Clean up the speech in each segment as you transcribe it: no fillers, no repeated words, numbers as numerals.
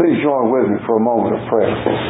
Please join with me for a moment of prayer.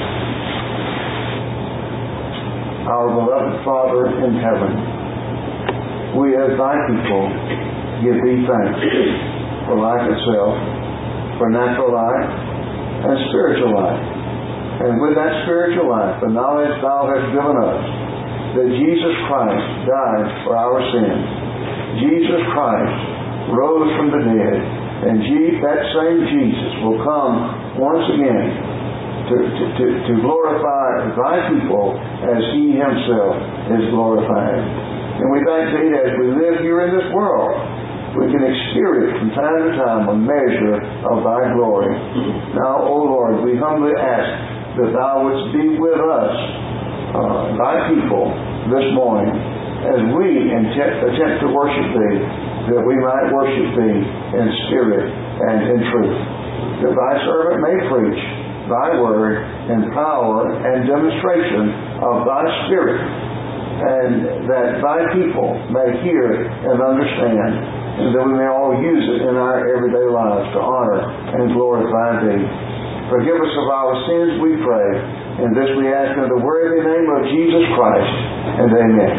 Our beloved Father in heaven, we as thy people give thee thanks for life itself, for natural life and spiritual life. And with that spiritual life, the knowledge thou hast given us that Jesus Christ died for our sins. Jesus Christ rose from the dead, and that same Jesus will come once again to glorify thy people as he himself is glorified. And we thank thee that as we live here in this world, we can experience from time to time a measure of thy glory. Now, O Lord, we humbly ask that thou wouldst be with us, thy people, this morning, as we attempt to worship thee, that we might worship thee in spirit and in truth. That thy servant may preach thy word in power and demonstration of thy spirit, and that thy people may hear and understand, and that we may all use it in our everyday lives to honor and glorify thee. Forgive us of our sins, we pray, and this we ask in the worthy name of Jesus Christ, and amen.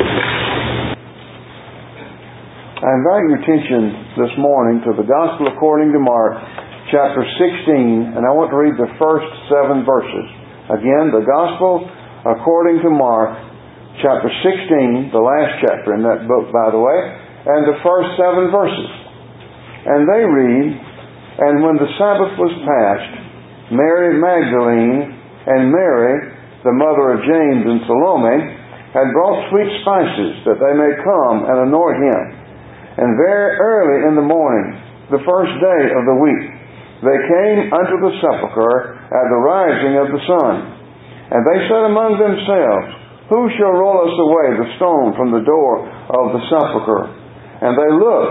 I invite your attention this morning to the Gospel according to Mark, chapter 16, and I want to read the first 7 verses. Again, the Gospel according to Mark, chapter 16, the last chapter in that book, by the way, and the first 7 verses. And they read, "And when the Sabbath was past, Mary Magdalene and Mary, the mother of James and Salome, had brought sweet spices that they may come and anoint him. And very early in the morning, the first day of the week, they came unto the sepulchre at the rising of the sun. And they said among themselves, Who shall roll us away the stone from the door of the sepulchre? And they looked,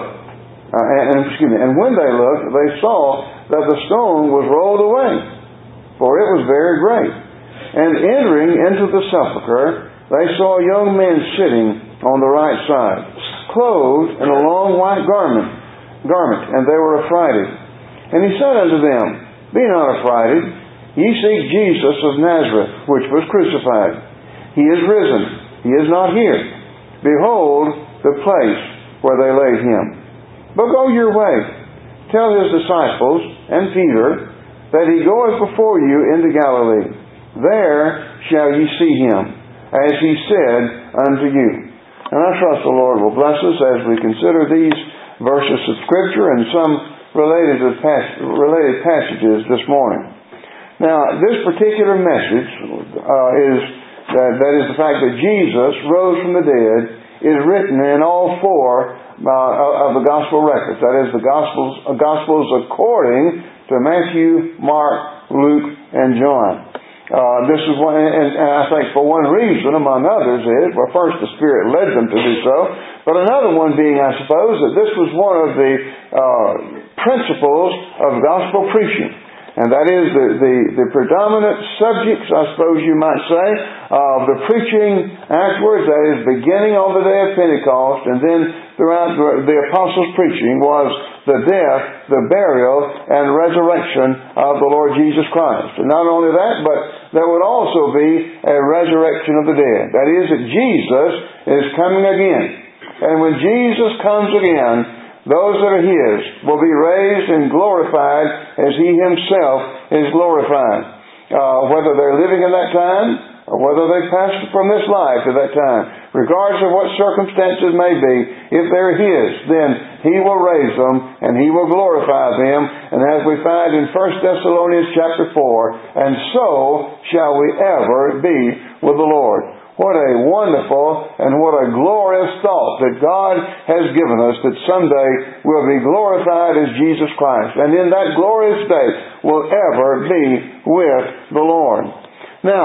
and when they looked, they saw that the stone was rolled away, for it was very great. And entering into the sepulchre, they saw young men sitting on the right side, clothed in a long white garment, and they were affrighted. And he said unto them, Be not affrighted, ye seek Jesus of Nazareth, which was crucified. He is risen, he is not here. Behold the place where they laid him. But go your way, tell his disciples and Peter that he goeth before you into Galilee. There shall ye see him, as he said unto you." And I trust the Lord will bless us as we consider these verses of Scripture and some related passages this morning. Now, this particular message is the fact that Jesus rose from the dead is written in all 4 of the Gospel records. That is, the Gospels according to Matthew, Mark, Luke, and John. This is one, and I think for one reason, among others, is, well, first the Spirit led them to do so, but another one being, I suppose, that this was one of the principles of gospel preaching. And that is the predominant subjects, I suppose you might say, of the preaching afterwards. That is, beginning on the day of Pentecost, and then throughout the apostles' preaching was the death, the burial, and resurrection of the Lord Jesus Christ. And not only that, but there would also be a resurrection of the dead. That is, that Jesus is coming again. And when Jesus comes again, those that are His will be raised and glorified as He Himself is glorified. Whether they're living in that time, or whether they've passed from this life to that time, regardless of what circumstances may be, if they're His, then He will raise them and He will glorify them. And as we find in 1 Thessalonians chapter 4, and so shall we ever be with the Lord. What a wonderful and what a glorious thought that God has given us, that someday we'll be glorified as Jesus Christ. And in that glorious day we'll ever be with the Lord. Now,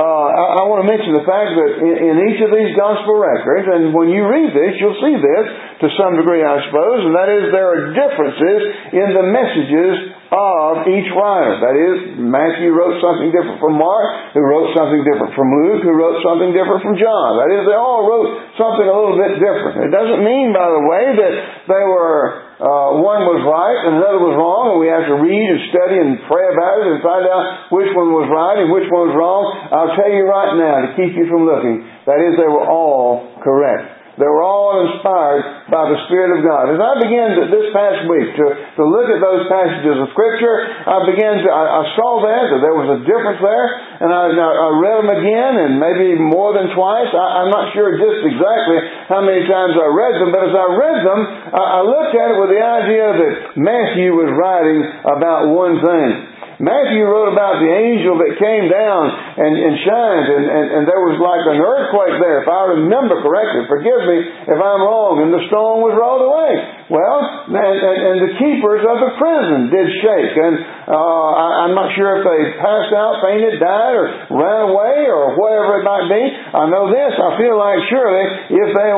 I want to mention the fact that in each of these gospel records, and when you read this, you'll see this to some degree, I suppose, and that is there are differences in the messages of each writer. That is, Matthew wrote something different from Mark, who wrote something different from Luke, who wrote something different from John. That is, they all wrote something a little bit different. It doesn't mean, by the way, that they were one was right and another was wrong, and we have to read and study and pray about it and find out which one was right and which one was wrong. I'll tell you right now, to keep you from looking, that is, they were all correct. They were all inspired by the Spirit of God. As I began this past week to look at those passages of Scripture, I saw that there was a difference there, and I read them again, and maybe more than twice. I'm not sure just exactly how many times I read them, but as I read them, I looked at it with the idea that Matthew was writing about one thing. Matthew wrote about the angel that came down and shined, and there was like an earthquake there, if I remember correctly. Forgive me if I'm wrong. And the stone was rolled away. Well, and the keepers of the prison did shake. And I'm not sure if they passed out, fainted, died, or ran away, or whatever it might be. I know this. I feel like surely if they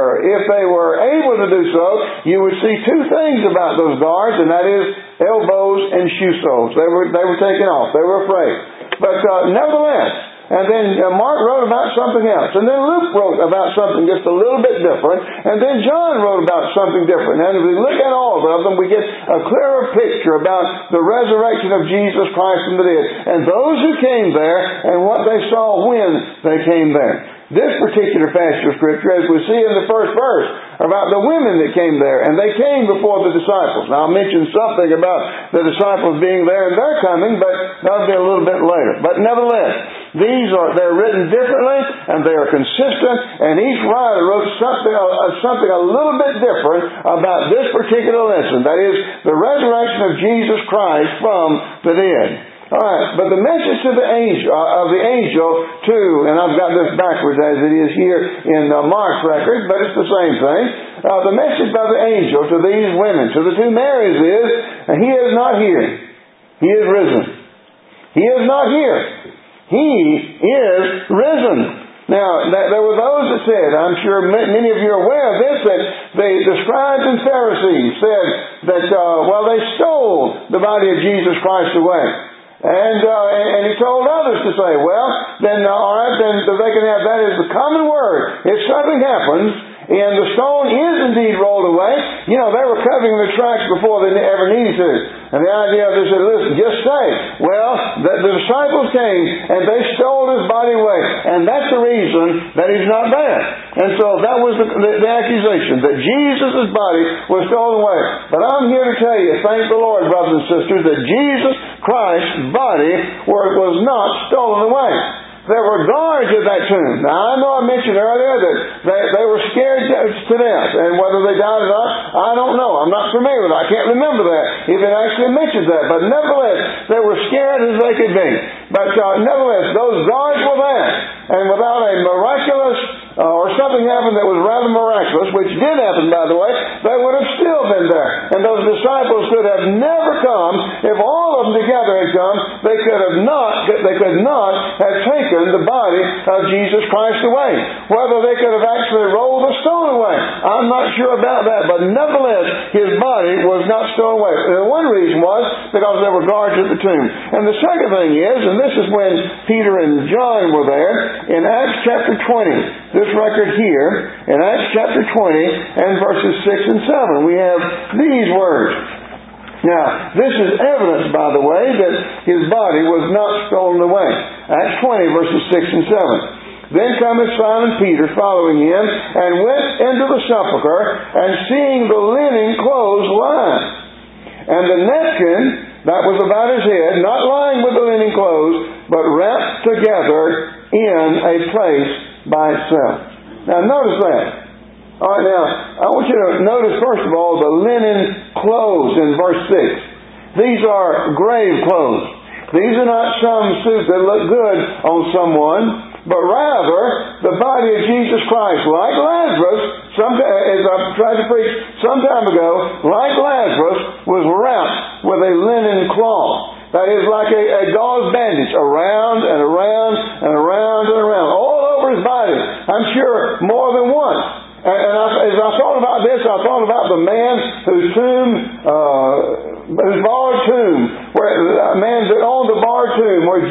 were able to do so, you would see two things about those guards, and that is elbows and shoe soles. They were taken off. They were afraid. But nevertheless, and then Mark wrote about something else. And then Luke wrote about something just a little bit different. And then John wrote about something different. And if we look at all of them, we get a clearer picture about the resurrection of Jesus Christ from the dead. And those who came there and what they saw when they came there. This particular passage of Scripture, as we see in the first verse, about the women that came there, and they came before the disciples. Now, I'll mention something about the disciples being there and their coming, but that'll be a little bit later. But nevertheless, they're written differently, and they are consistent, and each writer wrote something a little bit different about this particular lesson. That is, the resurrection of Jesus Christ from the dead. Alright, but the message to the angel to, and I've got this backwards as it is here in Mark's record, but it's the same thing. The message by the angel to these women, to the two Marys is, He is not here. He is risen. He is not here. He is risen. Now, there were those that said, I'm sure many of you are aware of this, that the scribes and Pharisees said that, they stole the body of Jesus Christ away. And he told others to say, then they can have that as the common word. If something happens, and the stone is indeed rolled away, they were covering the tracks before they ever needed to. And the idea of this is, listen, just say, the disciples came and they stole His body away. And that's the reason that He's not there. And so that was the accusation, that Jesus' body was stolen away. But I'm here to tell you, thank the Lord, brothers and sisters, that Jesus Christ's body was not stolen away. There were guards at that tomb. Now, I know I mentioned earlier that they were scared to death, and whether they died or not, I don't know. I'm not familiar with it. I can't remember that, if it actually mentions that. But nevertheless, they were scared as they could be. But nevertheless, those guards were there. And without a miraculous, or something happened that was rather miraculous, which did happen, by the way, they would have still been there. And those disciples could have never come. If all of them together had come, they could not have taken the body of Jesus Christ away. Whether they could have actually rolled the stone away, I'm not sure about that. But nevertheless, His body was not stolen away. And one reason was because there were guards at the tomb. And the second thing is, and this is when Peter and John were there, in Acts chapter 20, this record here, in Acts chapter 20 and verses 6 and 7, we have these words. Now, this is evidence, by the way, that His body was not stolen away. Acts 20, verses 6 and 7. Then cometh Simon Peter following Him, and went into the sepulchre, and seeing the linen clothes lying, and the napkin that was about His head, not lying with the linen clothes, but wrapped together in a place by itself. Now, notice that. All right, now, I want you to notice, first of all, the linen clothes in verse 6. These are grave clothes. These are not some suits that look good on someone, but rather the body of Jesus Christ, like Lazarus, as I tried to preach some time ago, like Lazarus, was wrapped with a linen cloth. That is like a gauze bandage, around and around and around and around, all over His body. I'm sure more than once. And as I thought about this, I thought about the man whose barred tomb, where a man that owned the barred tomb, where Jesus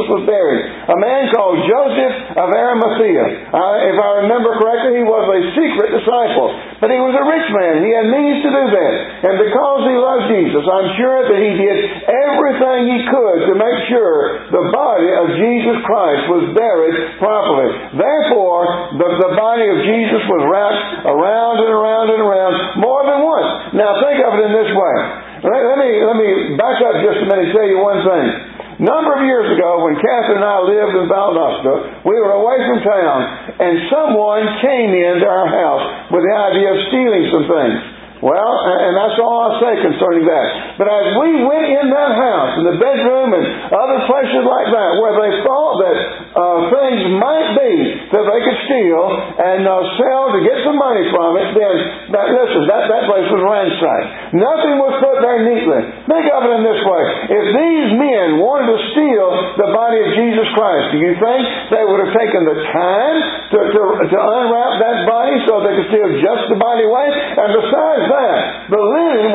was buried. A man called Joseph of Arimathea. If I remember correctly, he was a secret disciple. But he was a rich man. He had means to do that. And because he loved Jesus, I'm sure that he did everything he could to make sure the body of Jesus Christ was buried properly. Therefore, the body of Jesus was wrapped around and around and around more than once. Now think of it in this way. Let me back up just a minute and tell you one thing. A number of years ago, when Catherine and I lived in Valdosta, we were away from town, and someone came into our house with the idea of stealing some things. Well, and that's all I'll say concerning that. But as we went in that house, in the bedroom and other places like that, where they thought that things might be that they could steal and sell to get some money from it, then, that place was ransacked. Nothing was put there neatly. Think of it in this way. If these men wanted to steal the body of Jesus Christ, do you think they would have taken the time to unwrap that body so they could steal just the body away? And besides that, the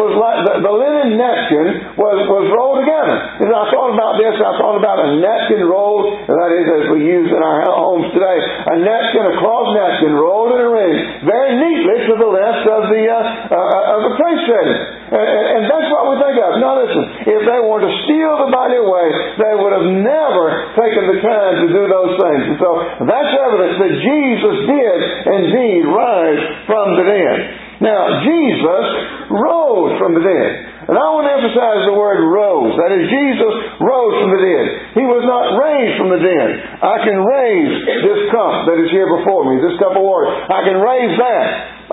linen napkin was rolled together. As I thought about this, I thought about a napkin rolled, that is, as we use in our homes today, a cloth napkin rolled in a ring, very neatly to the left of the place setting. And that's what we think of. Now listen, if they wanted to steal the body away, they would have never taken the time to do those things. And so that's evidence that Jesus did indeed rise from the dead. Now, Jesus rose from the dead. And I want to emphasize the word rose. That is, Jesus rose from the dead. He was not raised from the dead. I can raise this cup that is here before me, this cup of water. I can raise that.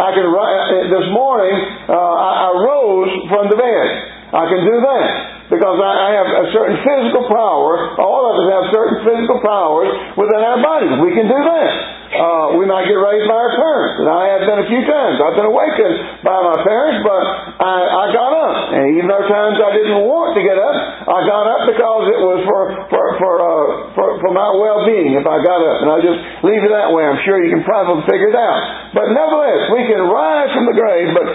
This morning, I rose from the bed. I can do that. Because I have a certain physical power. All of us have certain physical powers within our bodies. We can do that. We might get raised by our parents. And I have been a few times. I've been awakened by my parents, but I got up. And even though times I didn't want to get up, I got up because it was for my well-being if I got up. And I'll just leave it that way. I'm sure you can probably figure it out. But nevertheless, we can rise from the grave, but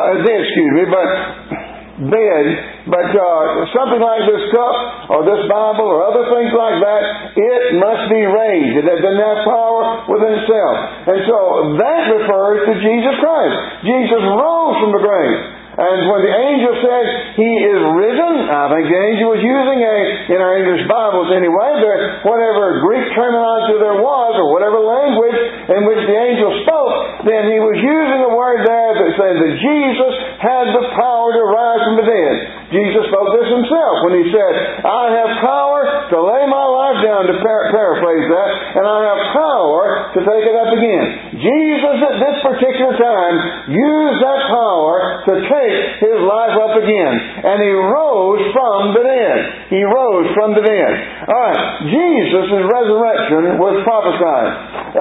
something like this cup or this Bible or other things like that, it must be raised. It doesn't have power within itself. And so that refers to Jesus Christ. Jesus rose from the grave. And when the angel said, He is risen, I think the angel was using in our English Bibles anyway, whatever Greek terminology there was, or whatever language in which the angel spoke, then he was using a word there that said that Jesus had the power to rise from the dead. Jesus spoke this himself when he said, I have power to lay my life down, to paraphrase that, and I have power to take it up again. Jesus at this particular time used that power to take His life up again. And He rose from the dead. He rose from the dead. Alright, Jesus' resurrection was prophesied.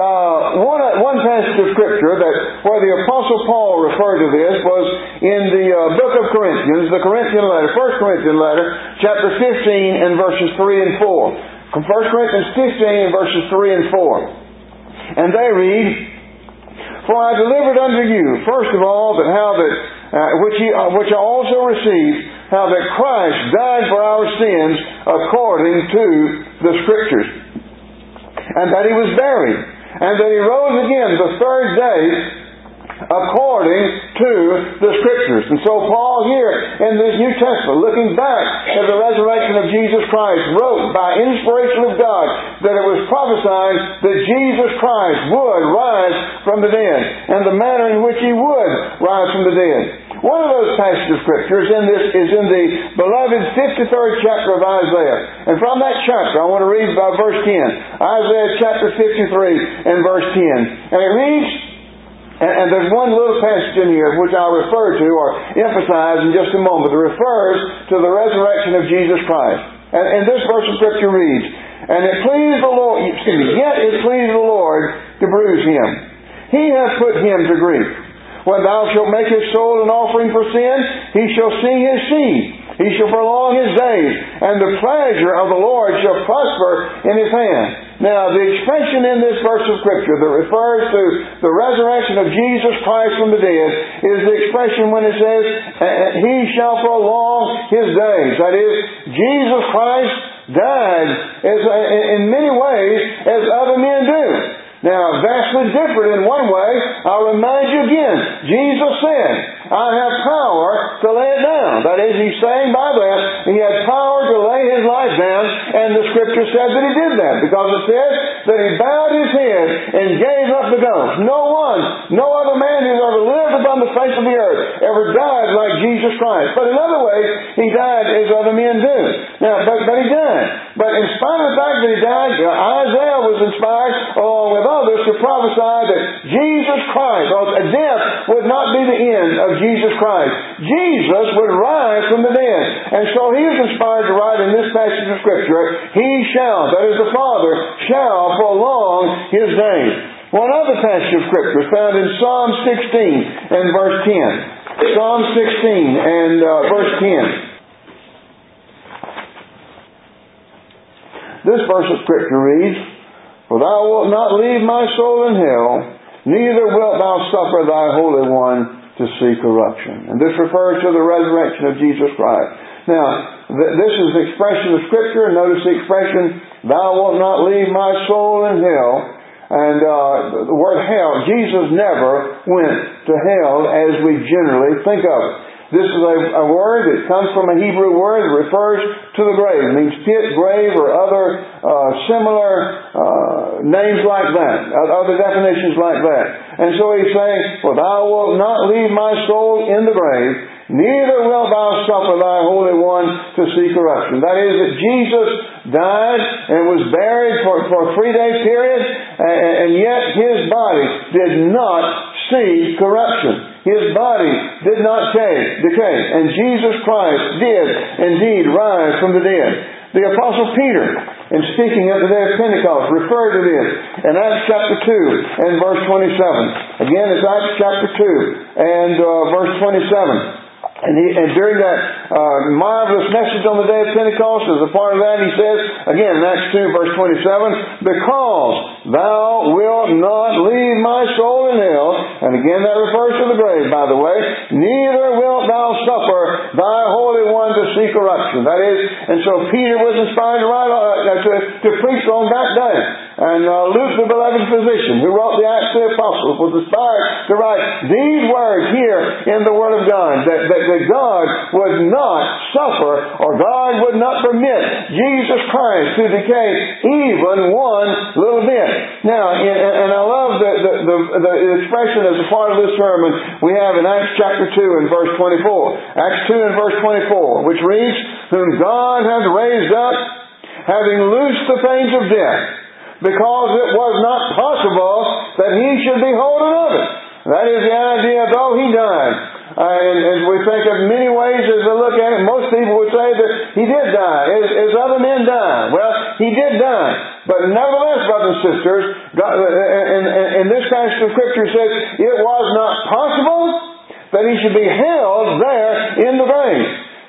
One passage of Scripture where the Apostle Paul referred to this was in the book of Corinthians, the Corinthian letter, 1 Corinthian letter, chapter 15 and verses 3 and 4. 1 Corinthians 15 and verses 3 and 4. And they read, For I delivered unto you, first of all, which I also received, how that Christ died for our sins according to the Scriptures, and that He was buried, and that He rose again the third day according to the Scriptures. And so Paul here in this New Testament, looking back at the resurrection of Jesus Christ, wrote by inspiration of God that it was prophesied that Jesus Christ would rise from the dead, and the manner in which He would rise from the dead. One of those passages of Scripture is in the beloved 53rd chapter of Isaiah. And from that chapter, I want to read verse 10. Isaiah chapter 53 and verse 10. And it reads, and there's one little passage in here which I'll refer to or emphasize in just a moment. It refers to the resurrection of Jesus Christ. And this verse of Scripture reads, And it pleased the Lord, yet it pleased the Lord to bruise Him. He hath put Him to grief. When thou shalt make His soul an offering for sin, He shall see His seed. He shall prolong His days, and the pleasure of the Lord shall prosper in His hand. Now, the expression in this verse of Scripture that refers to the resurrection of Jesus Christ from the dead is the expression when it says, He shall prolong His days. That is, Jesus Christ died actually different in one way. I'll remind you again. Jesus said, I have power to lay it down. That is, He's saying by that, He had power to lay His life down, and the Scripture said that He did that, because it says that He bowed His head and gave up the ghost. No other man who's ever lived upon the face of the earth ever died like Jesus Christ. But in other ways, He died as other men do. Now, but He died. But in spite of the fact that He died, Isaiah was inspired, along with others, to prophesy that Jesus Christ, or death would not be the end of Jesus Christ. Jesus would rise from the dead. And so he was inspired to write in this passage of Scripture, He shall, that is the Father, shall prolong His days. One other passage of Scripture is found in Psalm 16 and verse 10. Psalm 16 and verse 10. This verse of Scripture reads, For Thou wilt not leave my soul in hell, neither wilt Thou suffer Thy Holy One to see corruption. And this refers to the resurrection of Jesus Christ. Now, this is the expression of Scripture. Notice the expression, Thou wilt not leave my soul in hell. And the word hell, Jesus never went to hell as we generally think of it. This is a word that comes from a Hebrew word that refers to the grave. It means pit, grave, or other similar names like that, other definitions like that. And so he's saying, For Thou wilt not leave my soul in the grave, neither wilt Thou suffer Thy Holy One to see corruption. That is, that Jesus died and was buried for a 3-day period, and yet His body did not see corruption. His body did not decay. And Jesus Christ did indeed rise from the dead. The Apostle Peter, in speaking at the day of Pentecost, referred to this in Acts chapter 2 and verse 27. Again, it's Acts chapter 2 and verse 27. And during that marvelous message on the day of Pentecost, as a part of that, he says, again in Acts 2 verse 27, Because Thou wilt not leave my soul in hell, and again that refers to the grave, by the way, neither wilt Thou suffer Thy Holy One to see corruption. That is, and so Peter was inspired to write, to preach on that day. And Luke, the beloved physician, who wrote the Acts of the Apostles, was inspired to write these words here in the Word of God, that God would not suffer, or God would not permit Jesus Christ to decay even one little bit. Now, and I love the expression as a part of this sermon we have in Acts chapter 2 and verse 24. Acts 2 and verse 24, which reads, Whom God hath raised up, having loosed the pains of death, because it was not possible that He should be holden of it. That is the idea, though He died. And we think of many ways as we look at it. Most people would say that He did die, as other men died. Well, He did die. But nevertheless, brothers and sisters, God, in this passage of Scripture says, it was not possible that He should be held there in the grave.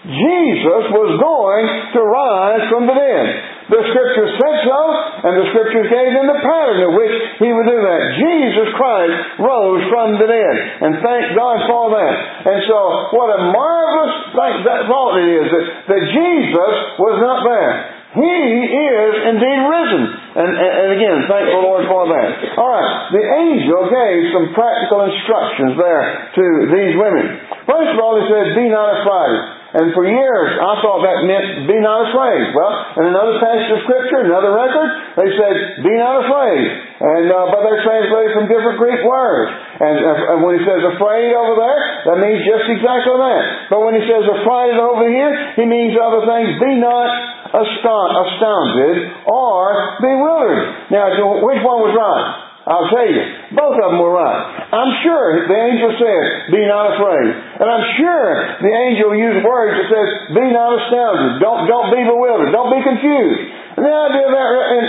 Jesus was going to rise from the dead. The Scripture said so, and the Scripture gave him the pattern in which He would do that. Jesus Christ rose from the dead, and thank God for that. And so, what a marvelous thought it is that Jesus was not there. He is indeed risen. And again, thank the Lord for that. Alright, the angel gave some practical instructions there to these women. First of all, he said, Be not afraid. And for years, I thought that meant, Be not afraid. Well, in another passage of Scripture, another record, they said, Be not afraid. But they're translated from different Greek words. And when he says afraid over there, that means just exactly that. But when he says afraid over here, he means other things. Be not astounded or bewildered. Now, which one was right? I'll tell you, both of them were right. I'm sure the angel said, Be not afraid. And I'm sure the angel used words that says, Be not astounded. Don't be bewildered. Don't be confused. And the idea of that,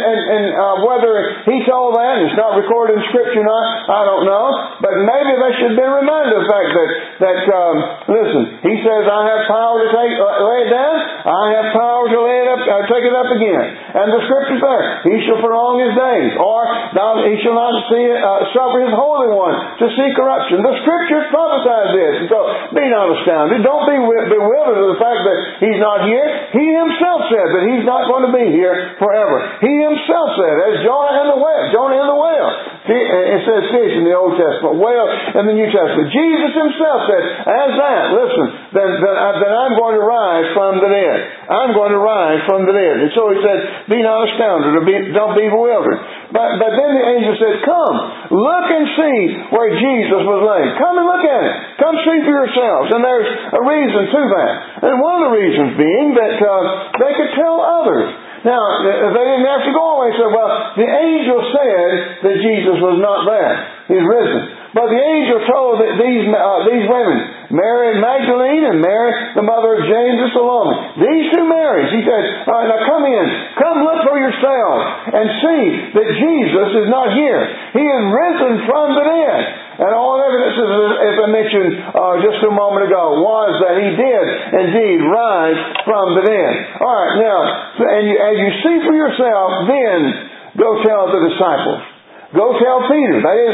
and whether he told that, and it's not recorded in Scripture or not, I don't know. But maybe they should have been reminded of the fact that listen, he says, I have power to lay it down. I have power to lay it up, take it up again. And the Scripture's there. He shall prolong his days. Or he shall not suffer his Holy One to see corruption. The Scriptures prophesy this. And so, be not astounded. Don't be bewildered of the fact that he's not here. He himself said that he's not going to be here forever. He himself said, as Jonah in the whale, It says fish in the Old Testament, whale in the New Testament. Jesus Himself said, as that, listen, then I'm going to rise from the dead. I'm going to rise from the dead. And so He said, be not astounded, or don't be bewildered. But then the angel said, come, look and see where Jesus was laid. Come and look at it. Come see for yourselves. And there's a reason to that. And one of the reasons being that they could tell others. Now, they didn't have to go away and say, well, the angel said that Jesus was not there. He's risen. But the angel told these women, Mary Magdalene and Mary, the mother of James and Salome, these two Marys, He said, all right, now come in. Come look for yourselves and see that Jesus is not here. He is risen from the dead. And all evidence, as I mentioned just a moment ago, was that He did indeed rise from the dead. All right, now, as you see for yourself, then go tell the disciples. Go tell Peter. That is,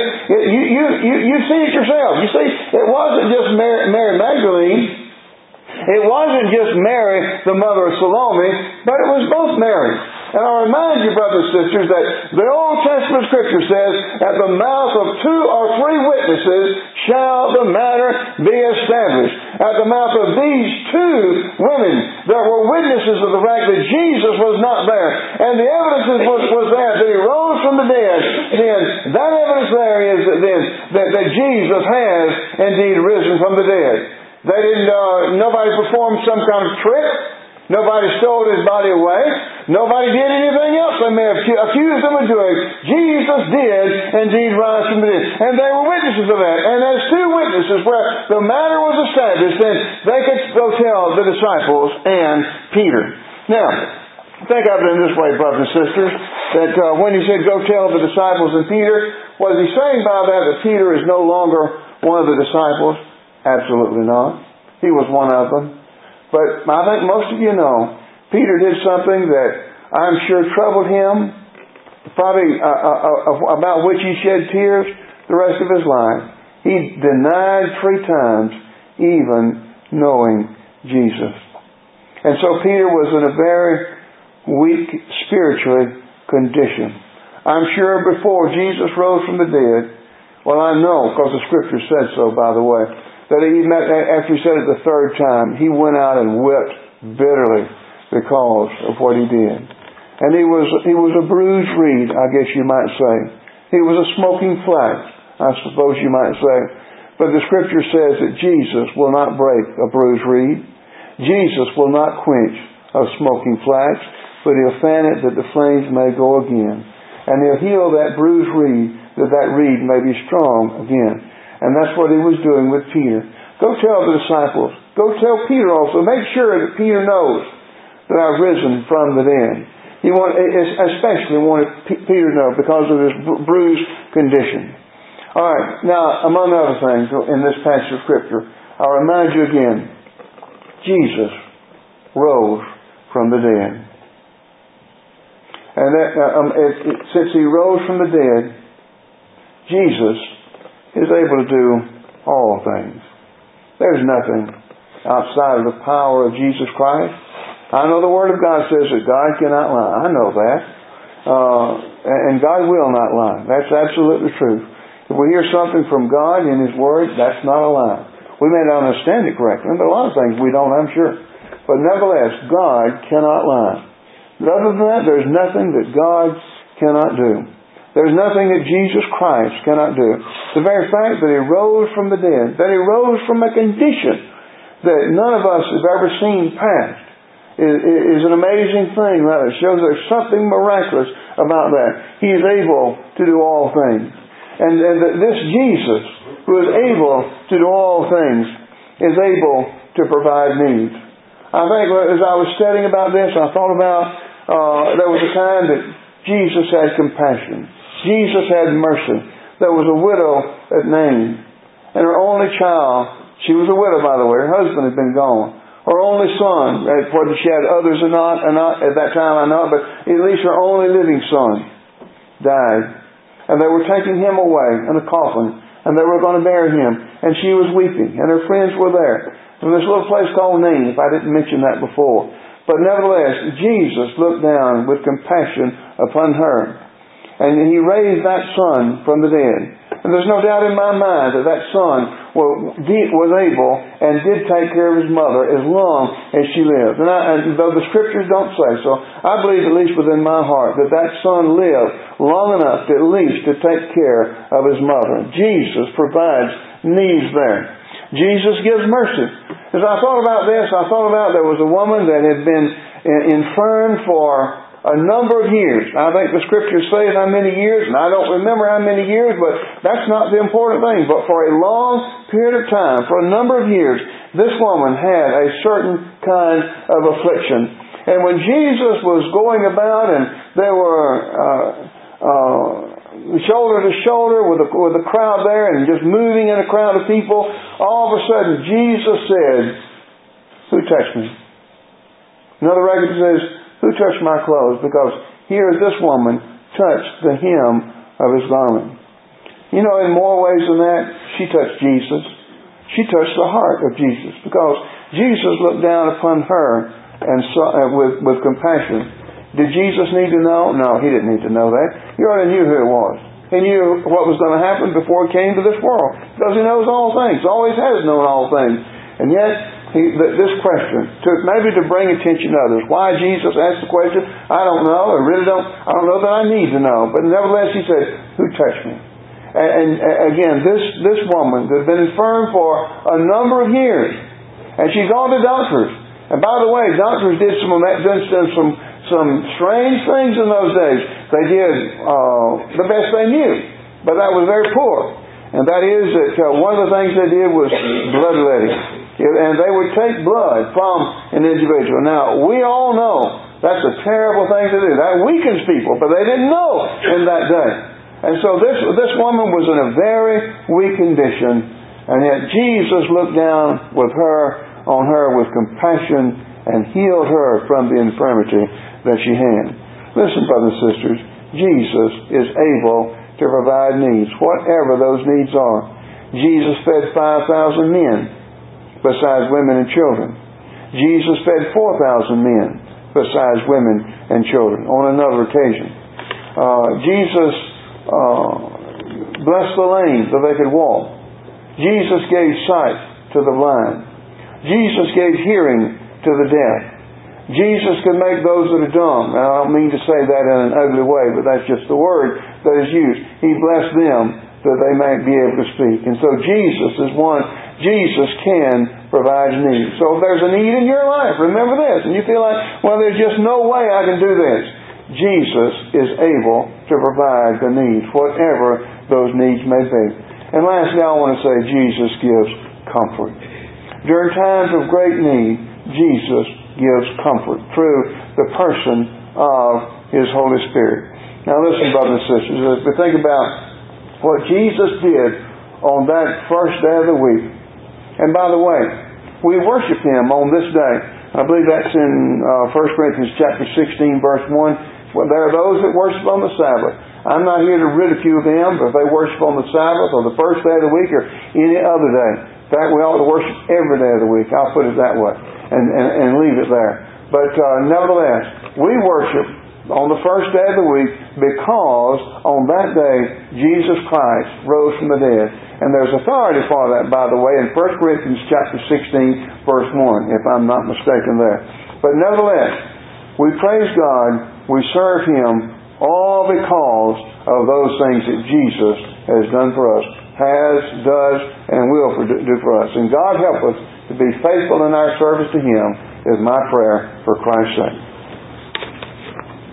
you see it yourself. You see, it wasn't just Mary Magdalene. It wasn't just Mary, the mother of Salome, but it was both Marys. And I remind you, brothers and sisters, that the Old Testament Scripture says, at the mouth of 2 or 3 witnesses shall the matter be established. At the mouth of these 2 women, there were witnesses of the fact that Jesus was not there. And the evidence was there that He rose from the dead. Then that evidence there is that Jesus has indeed risen from the dead. They didn't. Nobody performed some kind of trick. Nobody stole His body away. Nobody did anything else they may have accused Him of doing. Jesus did indeed rise from the dead. And they were witnesses of that. And as 2 witnesses where the matter was established, then they could go tell the disciples and Peter. Now, think of it in this way, brothers and sisters, that when He said, go tell the disciples and Peter, was He saying by that Peter is no longer one of the disciples? Absolutely not. He was one of them. But I think most of you know, Peter did something that I'm sure troubled him, probably about which he shed tears the rest of his life. He denied 3 times even knowing Jesus. And so Peter was in a very weak spiritually condition. I'm sure before Jesus rose from the dead, well, I know, because the Scripture said so, by the way, that after He said it the 3rd time, he went out and wept bitterly because of what he did. And he was a bruised reed, I guess you might say. He was a smoking flax, I suppose you might say. But the Scripture says that Jesus will not break a bruised reed. Jesus will not quench a smoking flax, but He'll fan it that the flames may go again. And He'll heal that bruised reed, that reed may be strong again. And that's what He was doing with Peter. Go tell the disciples. Go tell Peter also. Make sure that Peter knows that I've risen from the dead. He especially wanted Peter to know because of his bruised condition. All right. Now, among other things in this passage of Scripture, I'll remind you again, Jesus rose from the dead. And since He rose from the dead, Jesus is able to do all things. There's nothing outside of the power of Jesus Christ. I know the Word of God says that God cannot lie. I know that. And God will not lie. That's absolutely true. If we hear something from God in His Word, that's not a lie. We may not understand it correctly. There are a lot of things we don't, I'm sure. But nevertheless, God cannot lie. But other than that, there's nothing that God cannot do. There's nothing that Jesus Christ cannot do. The very fact that He rose from the dead, that He rose from a condition that none of us have ever seen past, is an amazing thing. It shows there's something miraculous about that. He is able to do all things. And this Jesus, who is able to do all things, is able to provide needs. I think as I was studying about this, I thought about there was a time that Jesus had compassion. Jesus had mercy. There was a widow at Nain, and her only child, she was a widow by the way, her husband had been gone. Her only son, whether she had others or not at that time I know, but at least her only living son died. And they were taking him away in a coffin, and they were going to bury him, and she was weeping, and her friends were there. From this little place called Nain, if I didn't mention that before. But nevertheless, Jesus looked down with compassion upon her. And He raised that son from the dead. And there's no doubt in my mind that that son was able and did take care of his mother as long as she lived. And though the Scriptures don't say so, I believe at least within my heart that that son lived long enough at least to take care of his mother. Jesus provides needs there. Jesus gives mercy. As I thought about this, I thought about there was a woman that had been infirm for a number of years. I think the Scriptures say how many years, and I don't remember how many years, but that's not the important thing. But for a long period of time, for a number of years, this woman had a certain kind of affliction. And when Jesus was going about and they were shoulder to shoulder with the crowd there and just moving in a crowd of people, all of a sudden Jesus said, "Who touched me?" Another record says, "Who touched my clothes?" Because here this woman touched the hem of His garment. You know, in more ways than that, she touched Jesus. She touched the heart of Jesus. Because Jesus looked down upon her and saw with compassion. Did Jesus need to know? No, He didn't need to know that. He already knew who it was. He knew what was going to happen before He came to this world. Because He knows all things. Always has known all things. And yet, this question took maybe to bring attention to others. Why Jesus asked the question, I don't know. I don't know that I need to know. But nevertheless, He said, "Who touched me?" And again, this woman that had been infirm for a number of years, and she's gone to doctors. And by the way, doctors did some strange things in those days. They did the best they knew, but that was very poor. And that is that one of the things they did was bloodletting. And they would take blood from an individual. Now, we all know that's a terrible thing to do. That weakens people, but they didn't know in that day. And so this woman was in a very weak condition, and yet Jesus looked down on her with compassion and healed her from the infirmity that she had. Listen, brothers and sisters, Jesus is able to provide needs, whatever those needs are. Jesus fed 5,000 men, besides women and children. Jesus fed 4,000 men, besides women and children, on another occasion. Jesus blessed the lame so they could walk. Jesus gave sight to the blind. Jesus gave hearing to the deaf. Jesus could make those that are dumb. Now, I don't mean to say that in an ugly way, but that's just the word that is used. He blessed them that they might be able to speak. And so Jesus is one. Jesus can provide needs. So if there's a need in your life, remember this. And you feel like, well, there's just no way I can do this. Jesus is able to provide the needs, whatever those needs may be. And lastly, I want to say Jesus gives comfort. During times of great need, Jesus gives comfort through the person of His Holy Spirit. Now listen, brothers and sisters, as we think about what Jesus did on that first day of the week. And by the way, we worship Him on this day. I believe that's in 1 Corinthians chapter 16, verse 1. Well, there are those that worship on the Sabbath. I'm not here to ridicule them, but if they worship on the Sabbath or the first day of the week or any other day. In fact, we ought to worship every day of the week. I'll put it that way and leave it there. But nevertheless, we worship on the first day of the week because on that day Jesus Christ rose from the dead. And there's authority for that, by the way, in 1 Corinthians chapter 16, verse 1, if I'm not mistaken there. But nevertheless, we praise God, we serve Him, all because of those things that Jesus has done for us, does, and will do for us. And God help us to be faithful in our service to Him is my prayer for Christ's sake.